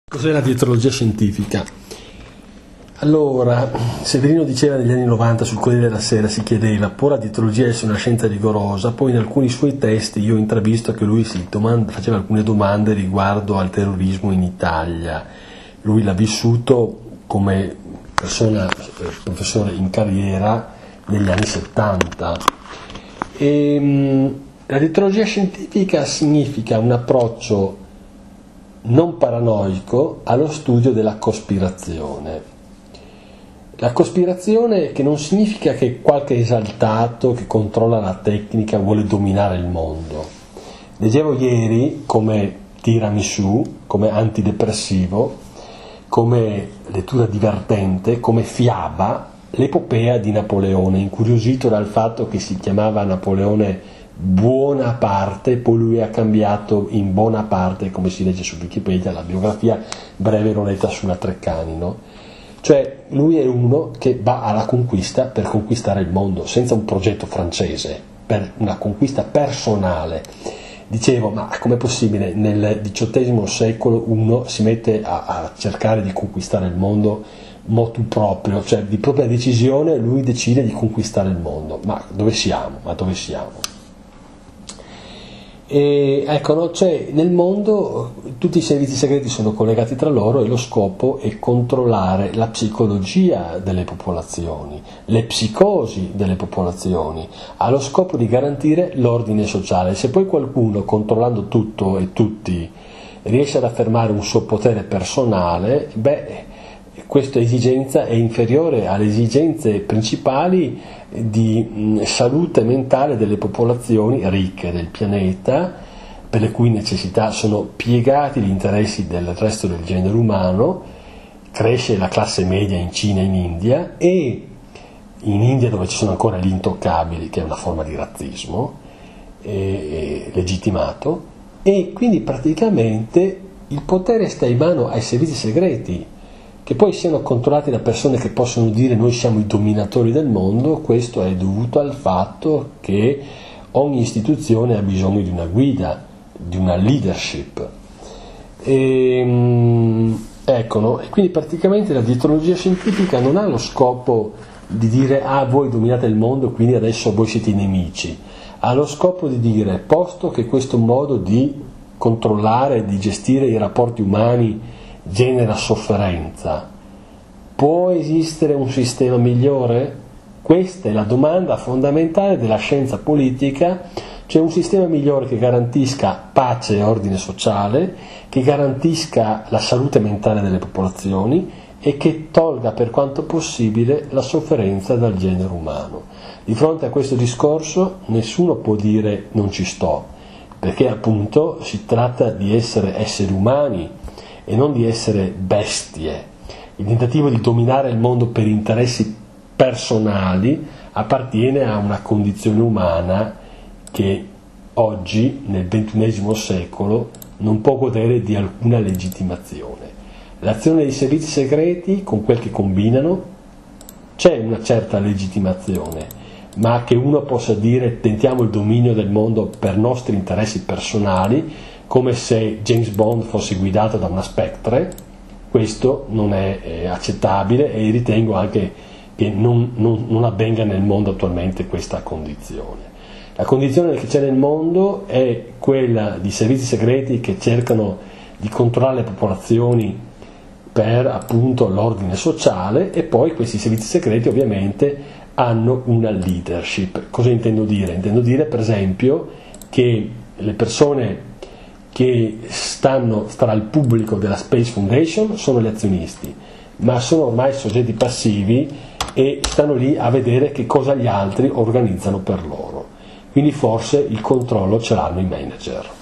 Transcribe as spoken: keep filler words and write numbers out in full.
Cos'è la dietrologia scientifica? Allora, Severino diceva negli anni novanta sul Corriere della Sera, si chiedeva, può la dietrologia essere una scienza rigorosa? Poi in alcuni suoi testi io ho intravisto che lui si domanda, faceva alcune domande riguardo al terrorismo in Italia. Lui l'ha vissuto come persona, professore in carriera negli anni settanta. E, la dietrologia scientifica significa un approccio non paranoico allo studio della cospirazione. La cospirazione che non significa che qualche esaltato che controlla la tecnica vuole dominare il mondo. Leggevo ieri come tiramisù, come antidepressivo, come lettura divertente, come fiaba, l'epopea di Napoleone, incuriosito dal fatto che si chiamava Napoleone Buonaparte, poi lui ha cambiato in Bonaparte, come si legge su Wikipedia, la biografia breve l'ho letta sulla Treccani, no? Cioè lui è uno che va alla conquista per conquistare il mondo, senza un progetto francese, per una conquista personale. Dicevo, ma com'è possibile nel diciottesimo secolo uno si mette a, a cercare di conquistare il mondo motu proprio, cioè di propria decisione lui decide di conquistare il mondo? Ma dove siamo? Ma dove siamo? E ecco, no, cioè, nel mondo tutti i servizi segreti sono collegati tra loro e lo scopo è controllare la psicologia delle popolazioni, le psicosi delle popolazioni, ha lo scopo di garantire l'ordine sociale. Se poi qualcuno, controllando tutto e tutti, riesce ad affermare un suo potere personale, beh, questa esigenza è inferiore alle esigenze principali di salute mentale delle popolazioni ricche del pianeta, per le cui necessità sono piegati gli interessi del resto del genere umano. Cresce la classe media in Cina e in India, e in India, dove ci sono ancora gli intoccabili, che è una forma di razzismo eh, eh, legittimato, e quindi praticamente il potere sta in mano ai servizi segreti. Che poi siano controllati da persone che possono dire noi siamo i dominatori del mondo, questo è dovuto al fatto che ogni istituzione ha bisogno di una guida, di una leadership. E, ecco, no? E quindi praticamente la dietrologia scientifica non ha lo scopo di dire ah voi dominate il mondo quindi adesso voi siete i nemici, ha lo scopo di dire, posto che questo modo di controllare, di gestire i rapporti umani genera sofferenza, può esistere un sistema migliore? Questa è la domanda fondamentale della scienza politica, cioè un sistema migliore che garantisca pace e ordine sociale, che garantisca la salute mentale delle popolazioni e che tolga per quanto possibile la sofferenza dal genere umano. Di fronte a questo discorso nessuno può dire non ci sto, perché appunto si tratta di essere esseri umani e non di essere bestie. Il tentativo di dominare il mondo per interessi personali appartiene a una condizione umana che oggi, nel ventunesimo secolo, non può godere di alcuna legittimazione. L'azione dei servizi segreti, con quel che combinano, c'è una certa legittimazione, ma che uno possa dire tentiamo il dominio del mondo per nostri interessi personali, come se James Bond fosse guidato da una Spectre, questo non è eh, accettabile, e ritengo anche che non, non, non avvenga nel mondo attualmente questa condizione. La condizione che c'è nel mondo è quella di servizi segreti che cercano di controllare le popolazioni per appunto l'ordine sociale, e poi questi servizi segreti ovviamente hanno una leadership. Cosa intendo dire? Intendo dire per esempio che le persone che stanno tra il pubblico della Space Foundation sono gli azionisti, ma sono ormai soggetti passivi e stanno lì a vedere che cosa gli altri organizzano per loro. Quindi forse il controllo ce l'hanno i manager.